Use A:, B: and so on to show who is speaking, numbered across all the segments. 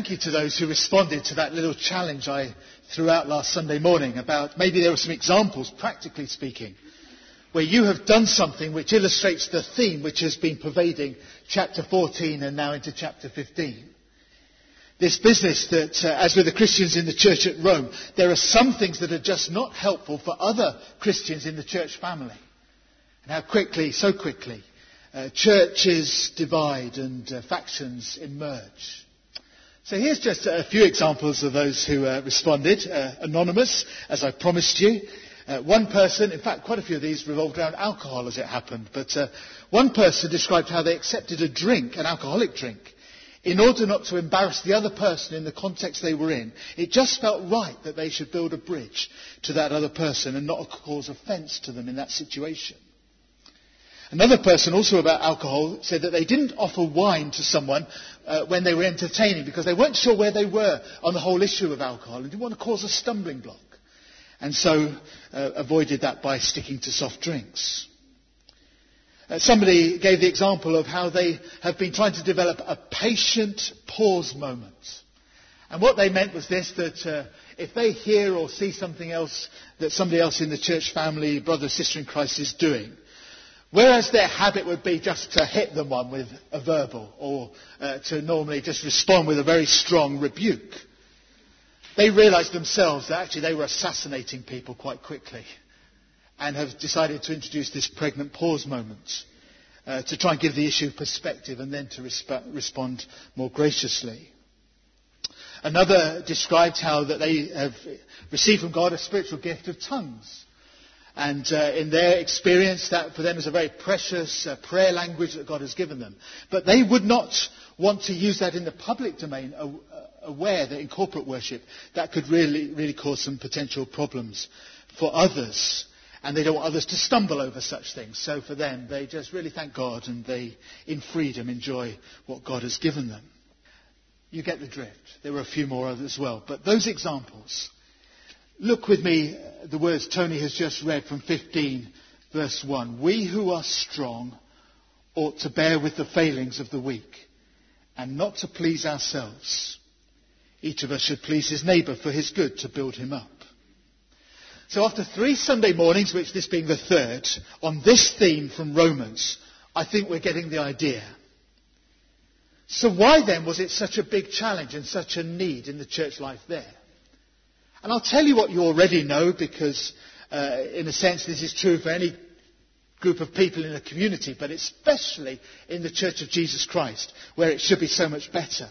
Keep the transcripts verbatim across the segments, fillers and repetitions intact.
A: thank you to those who responded to that little challenge I threw out last Sunday morning about maybe there were some examples, practically speaking, where you have done something which illustrates the theme which has been pervading chapter fourteen and now into chapter fifteen. This business that, uh, as with the Christians in the church at Rome, there are some things that are just not helpful for other Christians in the church family. And how quickly, so quickly, uh, churches divide and uh, factions emerge. So here's just a few examples of those who uh, responded. Uh, anonymous, as I promised you. Uh, one person, in fact, quite a few of these revolved around alcohol as it happened. But uh, one person described how they accepted a drink, an alcoholic drink, in order not to embarrass the other person in the context they were in. It just felt right that they should build a bridge to that other person and not cause offence to them in that situation. Another person, also about alcohol, said that they didn't offer wine to someone uh, when they were entertaining because they weren't sure where they were on the whole issue of alcohol and didn't want to cause a stumbling block. And so uh, avoided that by sticking to soft drinks. Uh, somebody gave the example of how they have been trying to develop a patient pause moment. And what they meant was this, that uh, if they hear or see something else that somebody else in the church family, brother or sister in Christ is doing, whereas their habit would be just to hit them one with a verbal or uh, to normally just respond with a very strong rebuke, they realised themselves that actually they were assassinating people quite quickly and have decided to introduce this pregnant pause moment uh, to try and give the issue perspective and then to resp- respond more graciously. Another described how that they have received from God a spiritual gift of tongues. And uh, in their experience, that for them is a very precious uh, prayer language that God has given them. But they would not want to use that in the public domain, uh, aware that in corporate worship, that could really, really cause some potential problems for others. And they don't want others to stumble over such things. So for them, they just really thank God and they, in freedom, enjoy what God has given them. You get the drift. There were a few more others as well. But those examples. Look with me, the words Tony has just read from fifteen, verse one. We who are strong ought to bear with the failings of the weak and not to please ourselves. Each of us should please his neighbour for his good, to build him up. So after three Sunday mornings, which this being the third, on this theme from Romans, I think we're getting the idea. So why then was it such a big challenge and such a need in the church life there? And I'll tell you what you already know because, uh, in a sense, this is true for any group of people in a community, but especially in the Church of Jesus Christ, where it should be so much better.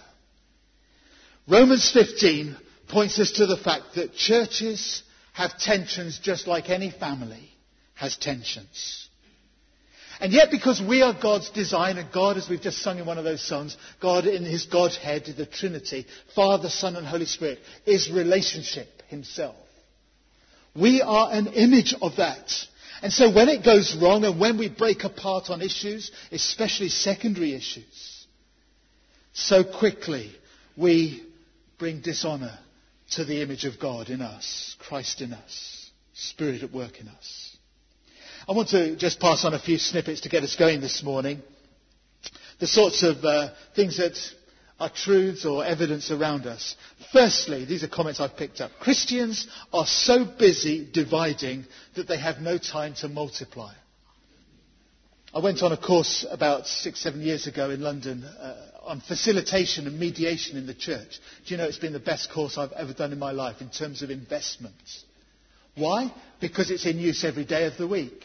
A: Romans fifteen points us to the fact that churches have tensions just like any family has tensions. And yet, because we are God's design, and God, as we've just sung in one of those songs, God in his Godhead, the Trinity, Father, Son and Holy Spirit, is relationship himself. We are an image of that. And so when it goes wrong and when we break apart on issues, especially secondary issues, so quickly we bring dishonour to the image of God in us, Christ in us, Spirit at work in us. I want to just pass on a few snippets to get us going this morning. The sorts of uh, things that are truths or evidence around us. Firstly, these are comments I've picked up. Christians are so busy dividing that they have no time to multiply. I went on a course about six, seven years ago in London uh, on facilitation and mediation in the church. Do you know it's been the best course I've ever done in my life in terms of investment? Why? Because it's in use every day of the week.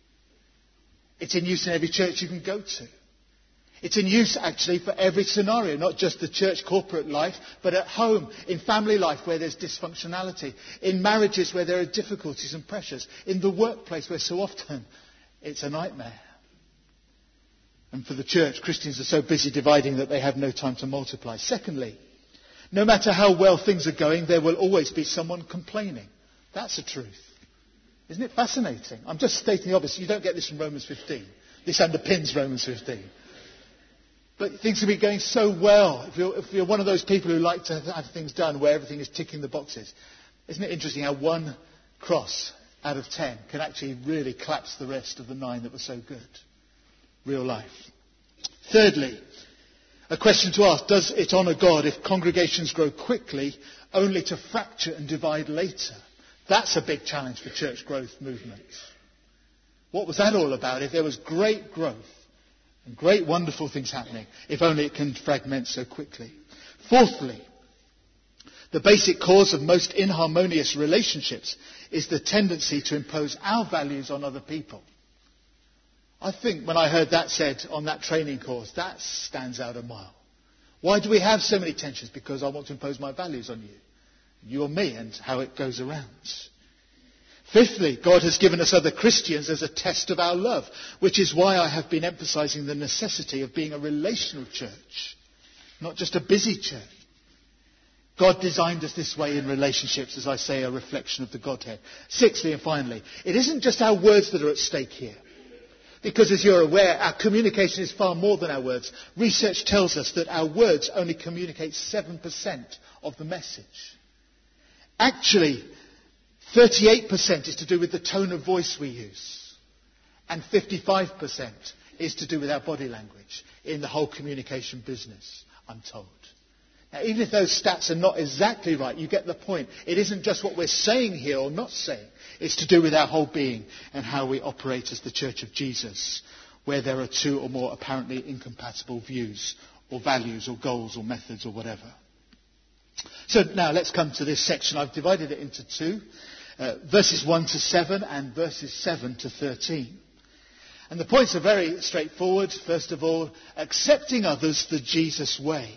A: It's in use in every church you can go to. It's in use actually for every scenario, not just the church corporate life, but at home, in family life where there's dysfunctionality, in marriages where there are difficulties and pressures, in the workplace where so often it's a nightmare. And for the church, Christians are so busy dividing that they have no time to multiply. Secondly, no matter how well things are going, there will always be someone complaining. That's a truth. Isn't it fascinating? I'm just stating the obvious. You don't get this from Romans fifteen. This underpins Romans fifteen. But things can be going so well. If you're, if you're one of those people who like to have things done where everything is ticking the boxes, isn't it interesting how one cross out of ten can actually really collapse the rest of the nine that were so good? Real life. Thirdly, A question to ask, does it honour God if congregations grow quickly only to fracture and divide later? That's a big challenge for church growth movements. What was that all about? If there was great growth and great wonderful things happening, if only it can fragment so quickly. Fourthly, the basic cause of most inharmonious relationships is the tendency to impose our values on other people. I think when I heard that said on that training course, that stands out a mile. Why do we have so many tensions? Because I want to impose my values on you, you or me, and how it goes around. Fifthly, God has given us other Christians as a test of our love, which is why I have been emphasizing the necessity of being a relational church, not just a busy church. God designed us this way in relationships, as I say, a reflection of the Godhead. Sixthly and finally, it isn't just our words that are at stake here. Because as you're aware, our communication is far more than our words. Research tells us that our words only communicate seven percent of the message. Actually, thirty-eight percent is to do with the tone of voice we use. And fifty-five percent is to do with our body language in the whole communication business, I'm told. Now, even if those stats are not exactly right, you get the point. It isn't just what we're saying here or not saying. It's to do with our whole being and how we operate as the Church of Jesus, where there are two or more apparently incompatible views or values or goals or methods or whatever. So now let's come to this section. I've divided it into two, uh, verses one to seven and verses seven to thirteen. And the points are very straightforward. First of all, accepting others the Jesus way.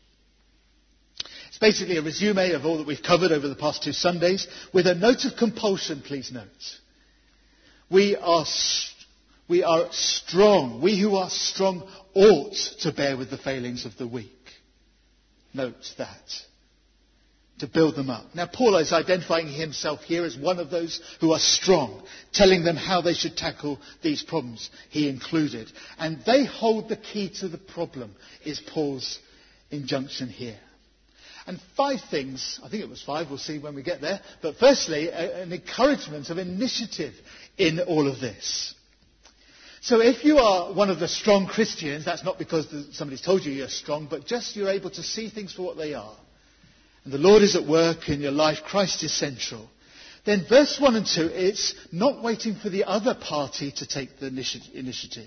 A: It's basically a resume of all that we've covered over the past two Sundays, with a note of compulsion, please note. We are, we are strong. We who are strong ought to bear with the failings of the weak. Note that. To build them up. Now, Paul is identifying himself here as one of those who are strong, telling them how they should tackle these problems, he included. And they hold the key to the problem, is Paul's injunction here. And five things, I think it was five, we'll see when we get there. But firstly, a, an encouragement of initiative in all of this. So if you are one of the strong Christians, that's not because somebody's told you you're strong, but just you're able to see things for what they are. And the Lord is at work in your life, Christ is central. Then verse one and two, it's not waiting for the other party to take the initi- initiative,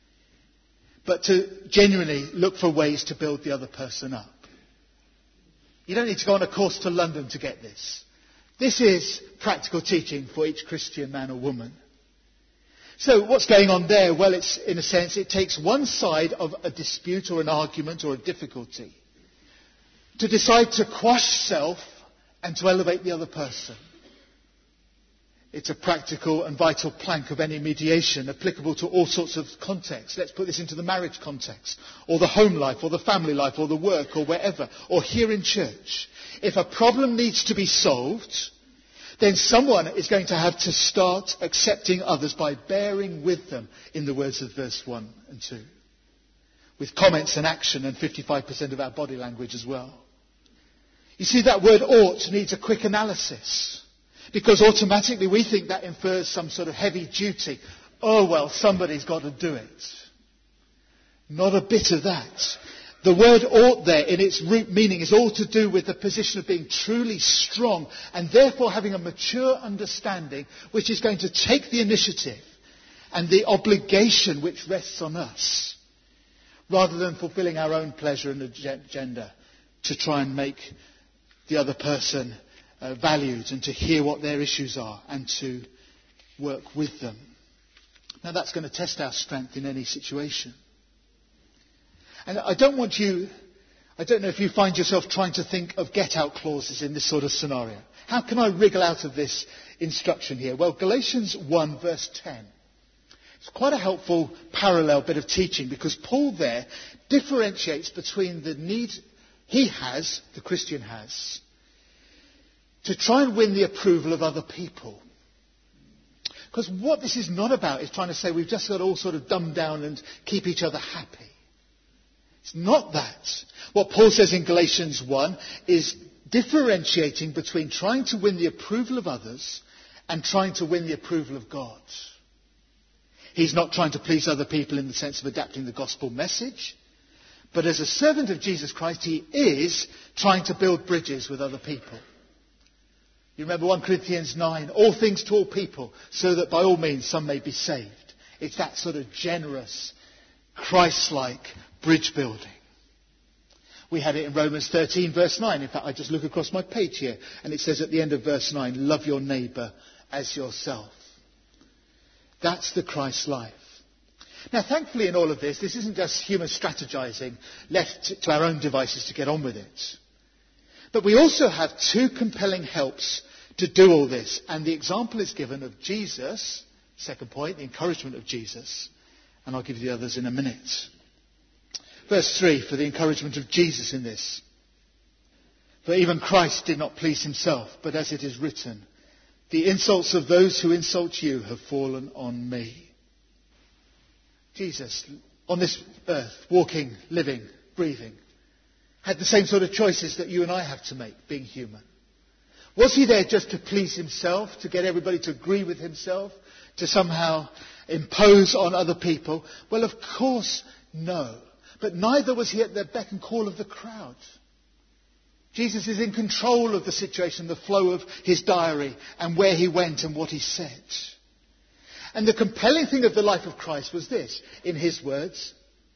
A: but to genuinely look for ways to build the other person up. You don't need to go on a course to London to get this. This is practical teaching for each Christian man or woman. So what's going on there? Well, it's, in a sense, it takes one side of a dispute or an argument or a difficulty to decide to quash self and to elevate the other person. It's a practical and vital plank of any mediation, applicable to all sorts of contexts. Let's put this into the marriage context, or the home life, or the family life, or the work, or wherever, or here in church. If a problem needs to be solved, then someone is going to have to start accepting others by bearing with them, in the words of verse one and two. With comments and action and fifty-five percent of our body language as well. You see, that word ought needs a quick analysis. Because automatically we think that infers some sort of heavy duty. Oh, well, somebody's got to do it. Not a bit of that. The word ought there in its root meaning is all to do with the position of being truly strong and therefore having a mature understanding which is going to take the initiative and the obligation which rests on us rather than fulfilling our own pleasure and agenda to try and make the other person Uh, valued and to hear what their issues are and to work with them. Now that's going to test our strength in any situation. And I don't want you, I don't know if you find yourself trying to think of get-out clauses in this sort of scenario. How can I wriggle out of this instruction here? Well, Galatians one verse ten. It's quite a helpful parallel bit of teaching because Paul there differentiates between the need he has, the Christian has, to try and win the approval of other people. Because what this is not about is trying to say we've just got to all sort of dumb down and keep each other happy. It's not that. What Paul says in Galatians one is differentiating between trying to win the approval of others and trying to win the approval of God. He's not trying to please other people in the sense of adapting the gospel message, But as a servant of Jesus Christ, he is trying to build bridges with other people. You remember First Corinthians nine, all things to all people, so that by all means some may be saved. It's that sort of generous, Christ-like bridge building. We had it in Romans thirteen, verse nine. In fact, I just look across my page here, and it says at the end of verse nine, love your neighbour as yourself. That's the Christ life. Now, thankfully in all of this, this isn't just human strategizing left to our own devices to get on with it. But we also have two compelling helps to do all this. And the example is given of Jesus, second point, the encouragement of Jesus. And I'll give you the others in a minute. Verse three, for the encouragement of Jesus in this. For even Christ did not please himself, but as it is written, the insults of those who insult you have fallen on me. Jesus, on this earth, walking, living, breathing, had the same sort of choices that you and I have to make, being human. Was he there just to please himself, to get everybody to agree with himself, to somehow impose on other people? Well, of course, no. But neither was he at the beck and call of the crowd. Jesus is in control of the situation, the flow of his diary, and where he went and what he said. And the compelling thing of the life of Christ was this, in his words,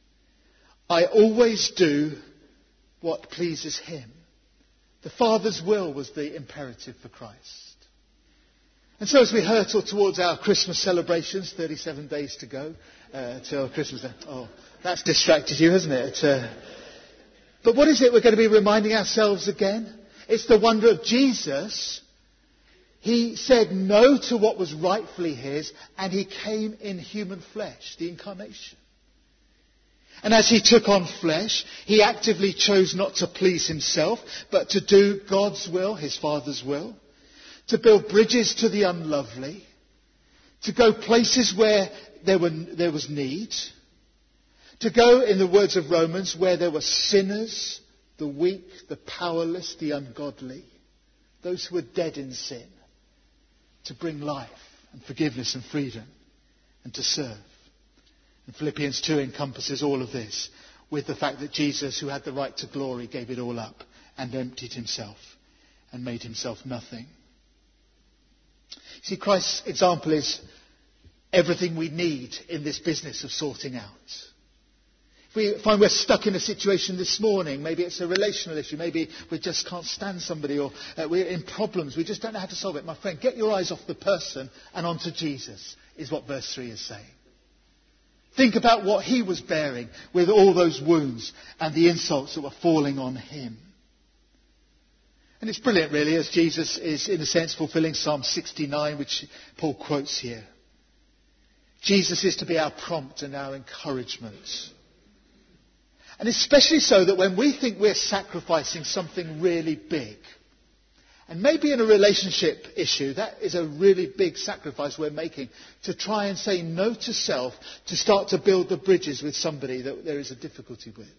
A: I always do what pleases him. The Father's will was the imperative for Christ. And so as we hurtle towards our Christmas celebrations, thirty-seven days to go uh, till Christmas. Oh, that's distracted you, hasn't it? Uh, but what is it we're going to be reminding ourselves again? It's the wonder of Jesus. He said no to what was rightfully his, and he came in human flesh, the incarnation. And as he took on flesh, he actively chose not to please himself, but to do God's will, his Father's will, to build bridges to the unlovely, to go places where there, were, there was need, to go, in the words of Romans, where there were sinners, the weak, the powerless, the ungodly, those who were dead in sin, to bring life and forgiveness and freedom and to serve. And Philippians two encompasses all of this with the fact that Jesus, who had the right to glory, gave it all up and emptied himself and made himself nothing. See, Christ's example is everything we need in this business of sorting out. If we find we're stuck in a situation this morning, maybe it's a relational issue, maybe we just can't stand somebody, or uh, we're in problems, we just don't know how to solve it. My friend, get your eyes off the person and onto Jesus, is what verse three is saying. Think about what he was bearing with all those wounds and the insults that were falling on him. And it's brilliant, really, as Jesus is, in a sense, fulfilling Psalm sixty-nine, which Paul quotes here. Jesus is to be our prompt and our encouragement. And especially so that when we think we're sacrificing something really big, and maybe in a relationship issue, that is a really big sacrifice we're making, to try and say no to self, to start to build the bridges with somebody that there is a difficulty with.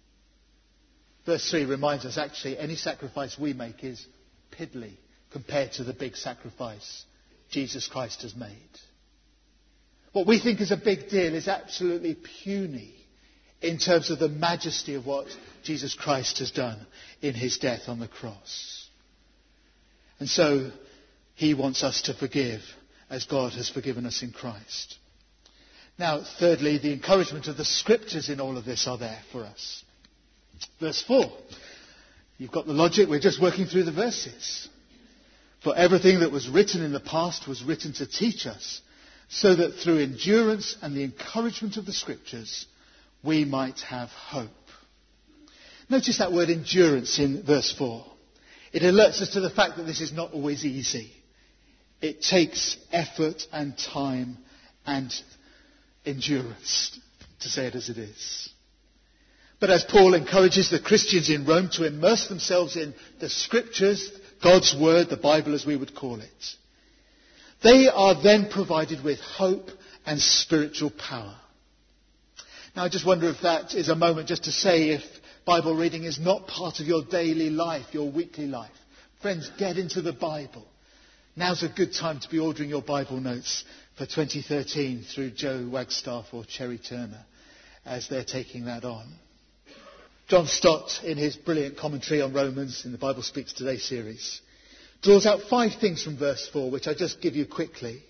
A: Verse three reminds us, actually, any sacrifice we make is piddly compared to the big sacrifice Jesus Christ has made. What we think is a big deal is absolutely puny in terms of the majesty of what Jesus Christ has done in his death on the cross. And so he wants us to forgive as God has forgiven us in Christ. Now, thirdly, the encouragement of the scriptures in all of this are there for us. Verse four. You've got the logic. We're just working through the verses. For everything that was written in the past was written to teach us, so that through endurance and the encouragement of the scriptures, we might have hope. Notice that word endurance in verse four. It alerts us to the fact that this is not always easy. It takes effort and time and endurance, to say it as it is. But as Paul encourages the Christians in Rome to immerse themselves in the scriptures, God's word, the Bible as we would call it, they are then provided with hope and spiritual power. Now, I just wonder if that is a moment just to say, if Bible reading is not part of your daily life, your weekly life, friends, get into the Bible. Now's a good time to be ordering your Bible notes for twenty thirteen through Joe Wagstaff or Cherry Turner as they're taking that on. John Stott, in his brilliant commentary on Romans in the Bible Speaks Today series, draws out five things from verse four, which I just give you quickly.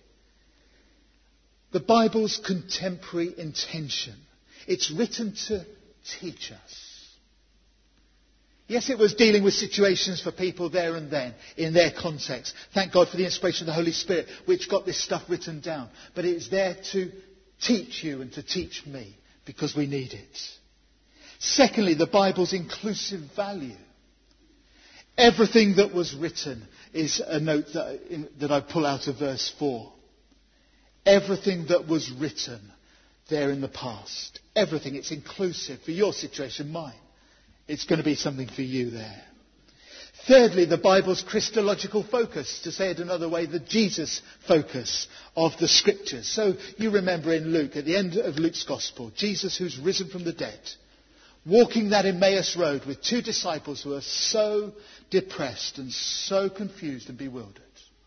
A: The Bible's contemporary intention. It's written to teach us. Yes, it was dealing with situations for people there and then, in their context. Thank God for the inspiration of the Holy Spirit, which got this stuff written down. But it's there to teach you and to teach me, because we need it. Secondly, the Bible's inclusive value. Everything that was written is a note that, in, that I pull out of verse four. Everything that was written there in the past. Everything. It's inclusive for your situation, mine. It's going to be something for you there. Thirdly, the Bible's Christological focus, to say it another way, the Jesus focus of the Scriptures. So you remember in Luke, at the end of Luke's Gospel, Jesus who's risen from the dead, walking that Emmaus road with two disciples who are so depressed and so confused and bewildered.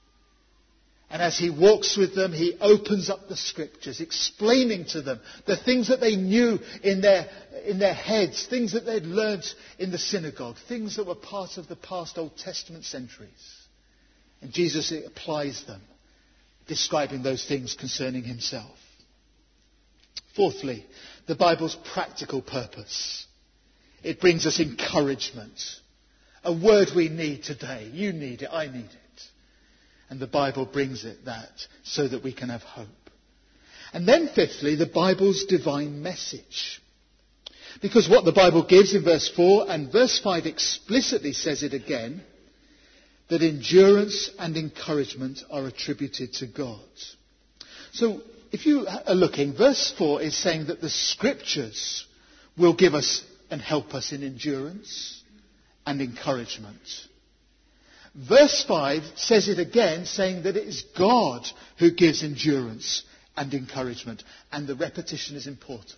A: And as he walks with them, he opens up the Scriptures, explaining to them the things that they knew in their, in their heads, things that they'd learnt in the synagogue, things that were part of the past Old Testament centuries. And Jesus applies them, describing those things concerning himself. Fourthly, the Bible's practical purpose. It brings us encouragement. A word we need today. You need it, I need it. And the Bible brings it that so that we can have hope. And then fifthly, the Bible's divine message. Because what the Bible gives in verse four and verse five explicitly says it again, that endurance and encouragement are attributed to God. So if you are looking, verse four is saying that the Scriptures will give us and help us in endurance and encouragement. Verse five says it again, saying that it is God who gives endurance and encouragement. And the repetition is important.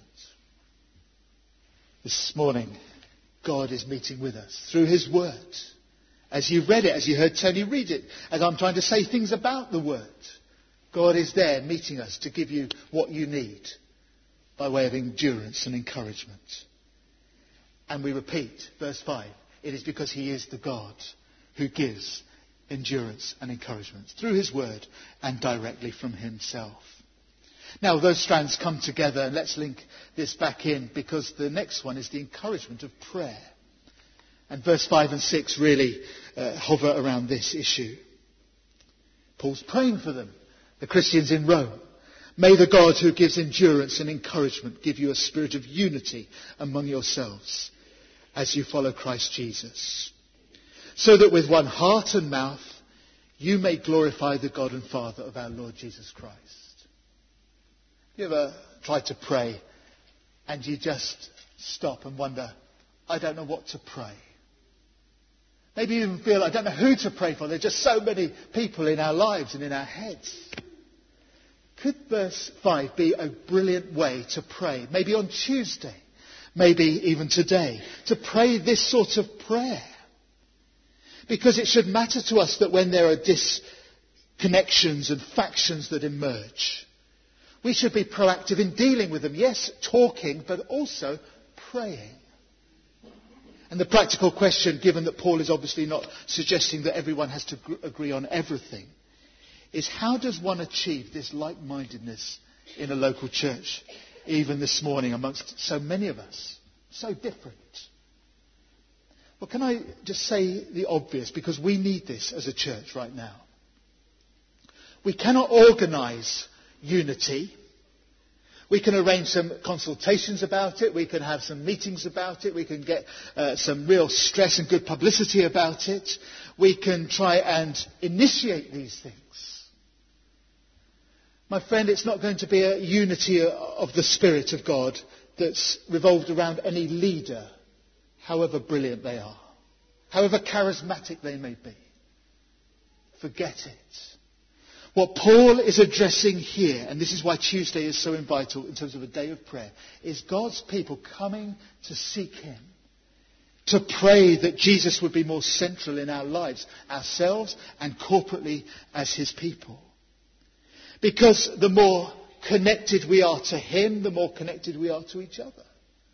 A: This morning, God is meeting with us through his word. As you read it, as you heard Tony read it, as I'm trying to say things about the word, God is there meeting us to give you what you need by way of endurance and encouragement. And we repeat, verse five, it is because he is the God who gives endurance and encouragement through his word and directly from himself. Now, those strands come together, and let's link this back in, because the next one is the encouragement of prayer. And verse five and six really uh, hover around this issue. Paul's praying for them, the Christians in Rome. May the God who gives endurance and encouragement give you a spirit of unity among yourselves as you follow Christ Jesus, so that with one heart and mouth you may glorify the God and Father of our Lord Jesus Christ. You ever tried to pray and you just stop and wonder, I don't know what to pray? Maybe you even feel, I don't know who to pray for. There are just so many people in our lives and in our heads. Could verse five be a brilliant way to pray? Maybe on Tuesday, maybe even today, to pray this sort of prayer. Because it should matter to us that when there are disconnections and factions that emerge, we should be proactive in dealing with them. Yes, talking, but also praying. And the practical question, given that Paul is obviously not suggesting that everyone has to agree on everything, is how does one achieve this like-mindedness in a local church, even this morning amongst so many of us, so different? Well, can I just say the obvious, because we need this as a church right now. We cannot organise unity. We can arrange some consultations about it. We can have some meetings about it. We can get uh, some real stress and good publicity about it. We can try and initiate these things. My friend, it's not going to be a unity of the Spirit of God that's revolved around any leader, however brilliant they are, however charismatic they may be. Forget it. What Paul is addressing here, and this is why Tuesday is so vital in terms of a day of prayer, is God's people coming to seek him, to pray that Jesus would be more central in our lives, ourselves and corporately as his people. Because the more connected we are to him, the more connected we are to each other.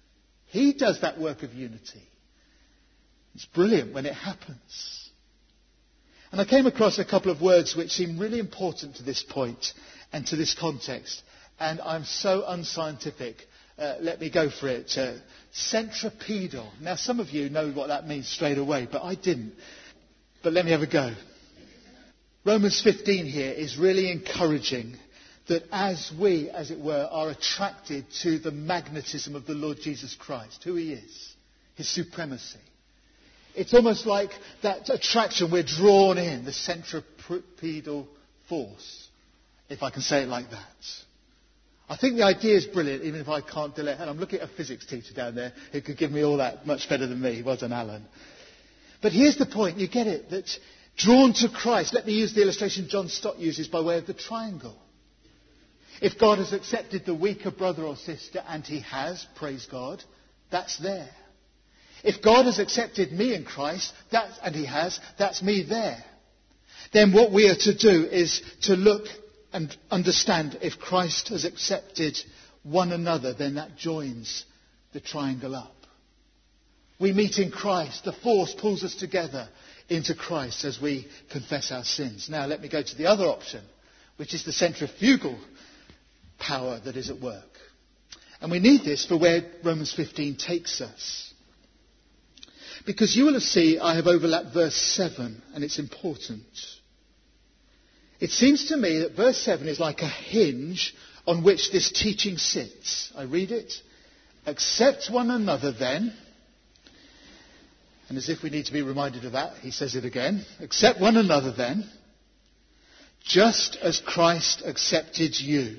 A: He does that work of unity. It's brilliant when it happens. And I came across a couple of words which seem really important to this point and to this context. And I'm so unscientific. Uh, let me go for it. Uh, centripetal. Now, some of you know what that means straight away, but I didn't. But let me have a go. Romans fifteen here is really encouraging that as we, as it were, are attracted to the magnetism of the Lord Jesus Christ, who he is, his supremacy. It's almost like that attraction, we're drawn in, the centripetal force, if I can say it like that. I think the idea is brilliant, even if I can't delay it. And I'm looking at a physics teacher down there who could give me all that much better than me. Well done, Alan. But here's the point, you get it, that drawn to Christ, let me use the illustration John Stott uses by way of the triangle. If God has accepted the weaker brother or sister, and he has, praise God, that's there. If God has accepted me in Christ, that's, and he has, that's me there. Then what we are to do is to look and understand if Christ has accepted one another, then that joins the triangle up. We meet in Christ. The force pulls us together into Christ as we confess our sins. Now let me go to the other option, which is the centrifugal power that is at work. And we need this for where Romans fifteen takes us. Because you will see I have overlapped verse seven, and it's important. It seems to me that verse seven is like a hinge on which this teaching sits. I read it. Accept one another then. And as if we need to be reminded of that, he says it again. Accept one another then, just as Christ accepted you,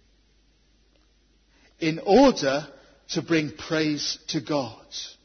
A: in order to bring praise to God.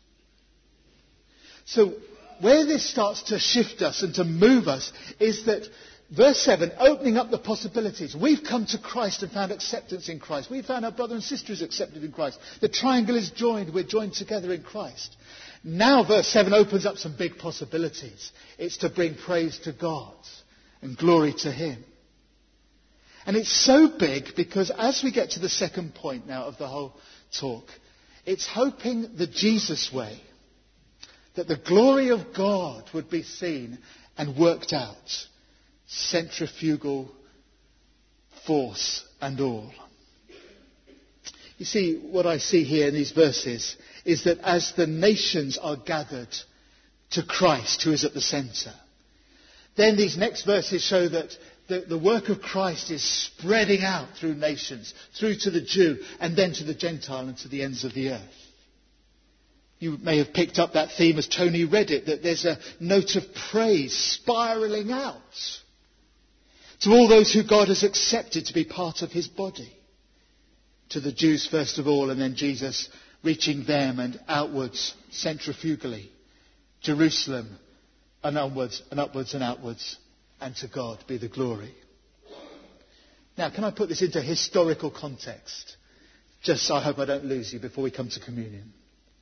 A: So where this starts to shift us and to move us is that verse seven, opening up the possibilities. We've come to Christ and found acceptance in Christ. We've found our brother and sister is accepted in Christ. The triangle is joined. We're joined together in Christ. Now verse seven opens up some big possibilities. It's to bring praise to God and glory to him. And it's so big because as we get to the second point now of the whole talk, it's hoping the Jesus way, that the glory of God would be seen and worked out, centrifugal force and all. You see, what I see here in these verses is that as the nations are gathered to Christ, who is at the centre, then these next verses show that the, the work of Christ is spreading out through nations, through to the Jew, and then to the Gentile and to the ends of the earth. You may have picked up that theme as Tony read it, that there's a note of praise spiralling out to all those who God has accepted to be part of his body. To the Jews first of all, and then Jesus reaching them and outwards centrifugally. Jerusalem and onwards and upwards and outwards. And to God be the glory. Now, can I put this into historical context? Just so I hope I don't lose you before we come to communion.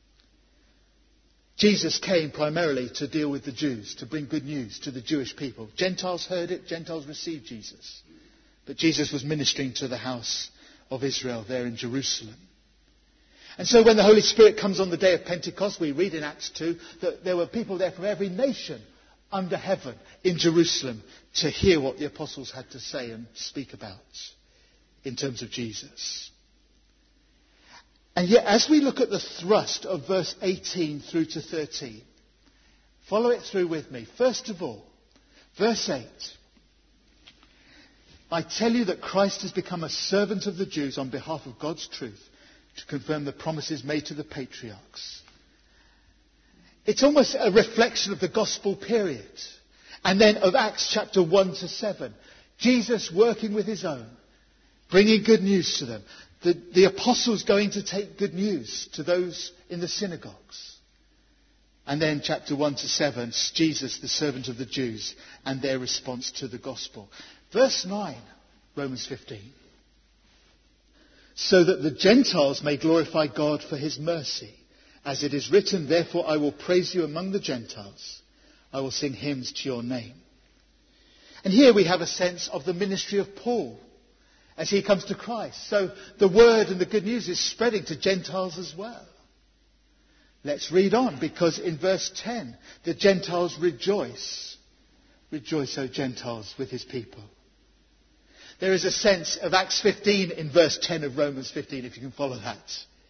A: Jesus came primarily to deal with the Jews, to bring good news to the Jewish people. Gentiles heard it, Gentiles received Jesus. But Jesus was ministering to the house of Israel there in Jerusalem. And so when the Holy Spirit comes on the day of Pentecost, we read in Acts two that there were people there from every nation under heaven in Jerusalem to hear what the apostles had to say and speak about in terms of Jesus. And yet, as we look at the thrust of verse eighteen through to thirteen, follow it through with me. First of all, verse eight. I tell you that Christ has become a servant of the Jews on behalf of God's truth to confirm the promises made to the patriarchs. It's almost a reflection of the gospel period. And then of Acts chapter one to seven. Jesus working with his own, bringing good news to them. The, the apostles going to take good news to those in the synagogues. And then chapter one to seven, Jesus, the servant of the Jews, and their response to the gospel. Verse nine, Romans fifteen. So that the Gentiles may glorify God for his mercy. As it is written, therefore I will praise you among the Gentiles. I will sing hymns to your name. And here we have a sense of the ministry of Paul as he comes to Christ. So the word and the good news is spreading to Gentiles as well. Let's read on, because in verse ten, the Gentiles rejoice. Rejoice, O Gentiles, with his people. There is a sense of Acts fifteen in verse ten of Romans fifteen, if you can follow that.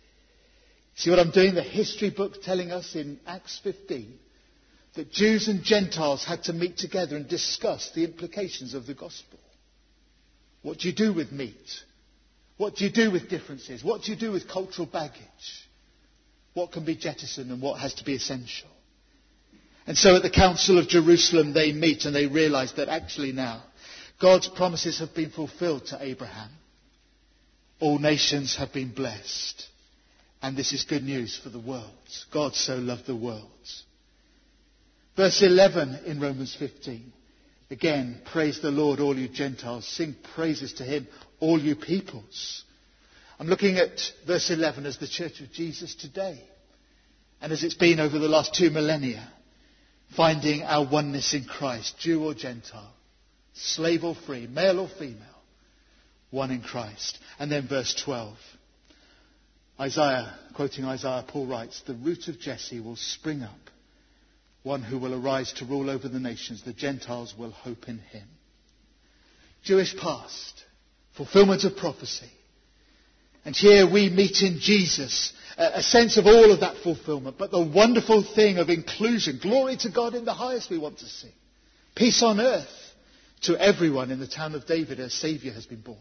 A: See what I'm doing? The history book telling us in Acts fifteen that Jews and Gentiles had to meet together and discuss the implications of the gospel. What do you do with meat? What do you do with differences? What do you do with cultural baggage? What can be jettisoned and what has to be essential? And so at the Council of Jerusalem they meet and they realize that actually now God's promises have been fulfilled to Abraham. All nations have been blessed. And this is good news for the world. God so loved the world. Verse eleven in Romans fifteen. Again, praise the Lord, all you Gentiles. Sing praises to him, all you peoples. I'm looking at verse eleven as the Church of Jesus today. And as it's been over the last two millennia. Finding our oneness in Christ, Jew or Gentile, slave or free, male or female. One in Christ. And then verse twelve. Isaiah, quoting Isaiah, Paul writes, the root of Jesse will spring up. One who will arise to rule over the nations. The Gentiles will hope in him. Jewish past. Fulfillment of prophecy. And here we meet in Jesus a sense of all of that fulfillment. But the wonderful thing of inclusion. Glory to God in the highest we want to see. Peace on earth to everyone in the town of David. A Saviour has been born.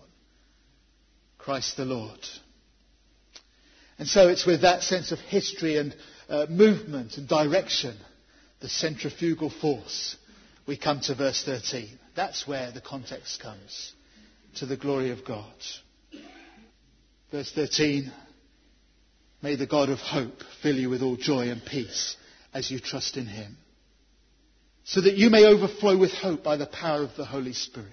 A: Christ the Lord. And so it's with that sense of history and uh, movement and direction, the centrifugal force, we come to verse thirteen. That's where the context comes, to the glory of God. Verse thirteen, may the God of hope fill you with all joy and peace as you trust in him, so that you may overflow with hope by the power of the Holy Spirit.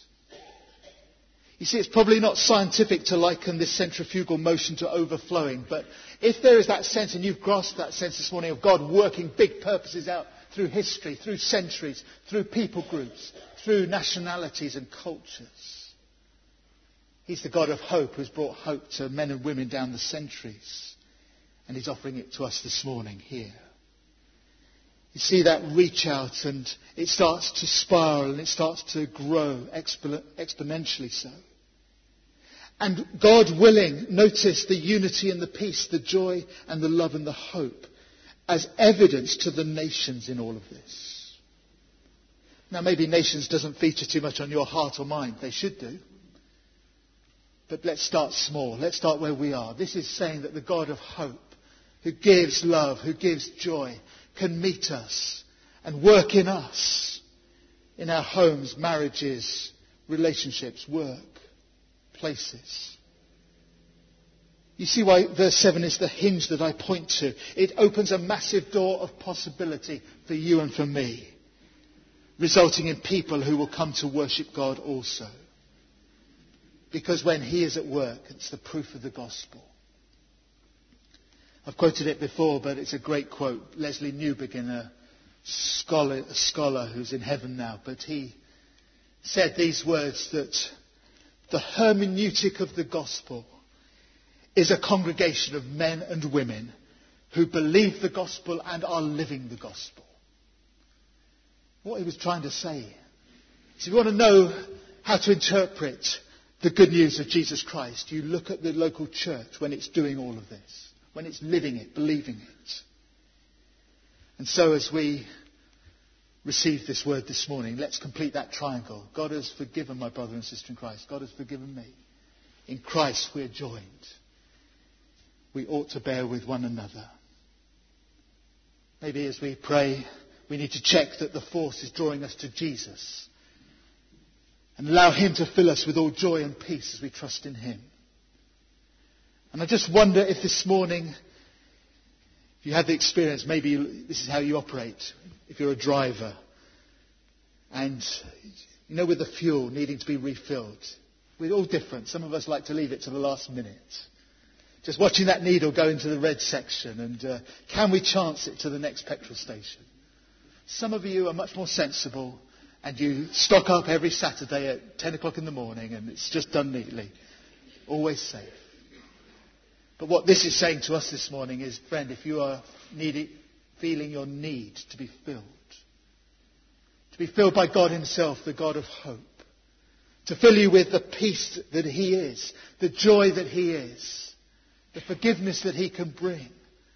A: You see, it's probably not scientific to liken this centrifugal motion to overflowing, but if there is that sense, and you've grasped that sense this morning of God working big purposes out through history, through centuries, through people groups, through nationalities and cultures. He's the God of hope who's brought hope to men and women down the centuries. And he's offering it to us this morning here. You see that reach out and it starts to spiral and it starts to grow expo- exponentially so. And God willing, notice the unity and the peace, the joy and the love and the hope as evidence to the nations in all of this. Now maybe nations doesn't feature too much on your heart or mind. They should do. But let's start small. Let's start where we are. This is saying that the God of hope, who gives love, who gives joy, can meet us and work in us, in our homes, marriages, relationships, work, places. You see why verse seven is the hinge that I point to. It opens a massive door of possibility for you and for me, resulting in people who will come to worship God also. Because when he is at work, it's the proof of the gospel. I've quoted it before, but it's a great quote. Leslie Newbegin, a scholar, a scholar who's in heaven now, but he said these words, that the hermeneutic of the gospel is a congregation of men and women who believe the gospel and are living the gospel. What he was trying to say. So if you want to know how to interpret the good news of Jesus Christ, you look at the local church when it's doing all of this. When it's living it, believing it. And so as we receive this word this morning, let's complete that triangle. God has forgiven my brother and sister in Christ. God has forgiven me. In Christ we are joined. We ought to bear with one another. Maybe as we pray, we need to check that the force is drawing us to Jesus. And allow him to fill us with all joy and peace as we trust in him. And I just wonder if this morning, if you had the experience, maybe you, this is how you operate, if you're a driver. And, you know, with the fuel needing to be refilled. We're all different. Some of us like to leave it to the last minute. Just watching that needle go into the red section. And uh, can we chance it to the next petrol station? Some of you are much more sensible. And you stock up every Saturday at ten o'clock in the morning. And it's just done neatly. Always safe. But what this is saying to us this morning is, friend, if you are needing, feeling your need to be filled, to be filled by God himself, the God of hope, to fill you with the peace that he is, the joy that he is, the forgiveness that he can bring,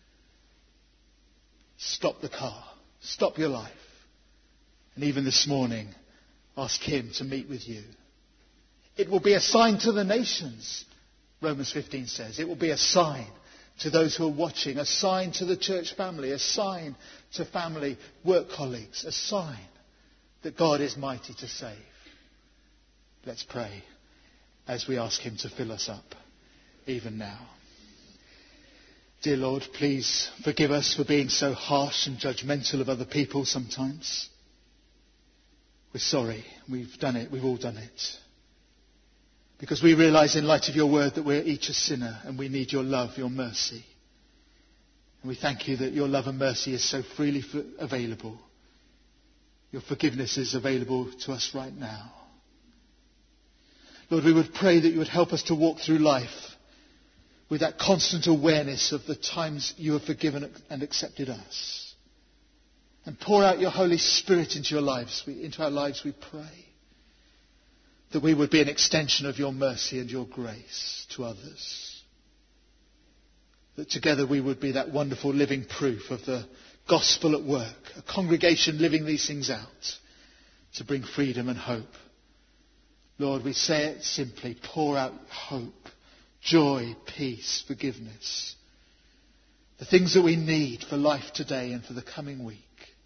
A: stop the car, stop your life, and even this morning, ask him to meet with you. It will be a sign to the nations, Romans fifteen says. It will be a sign to those who are watching, a sign to the church family, a sign to family, work colleagues, a sign that God is mighty to save. Let's pray as we ask him to fill us up, even now. Dear Lord, please forgive us for being so harsh and judgmental of other people sometimes. We're sorry. We've done it. We've all done it. Because we realise in light of your word that we're each a sinner and we need your love, your mercy. And we thank you that your love and mercy is so freely f- available. Your forgiveness is available to us right now. Lord, we would pray that you would help us to walk through life with that constant awareness of the times you have forgiven and accepted us. And pour out your Holy Spirit into your lives. We, into our lives we pray. That we would be an extension of your mercy and your grace to others. That together we would be that wonderful living proof of the gospel at work. A congregation living these things out to bring freedom and hope. Lord, we say it simply. Pour out hope, joy, peace, forgiveness. The things that we need for life today and for the coming week.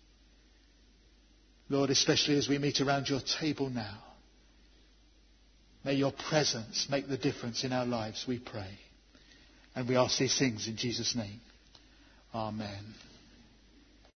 A: Lord, especially as we meet around your table now. May your presence make the difference in our lives, we pray. And we ask these things in Jesus' name. Amen.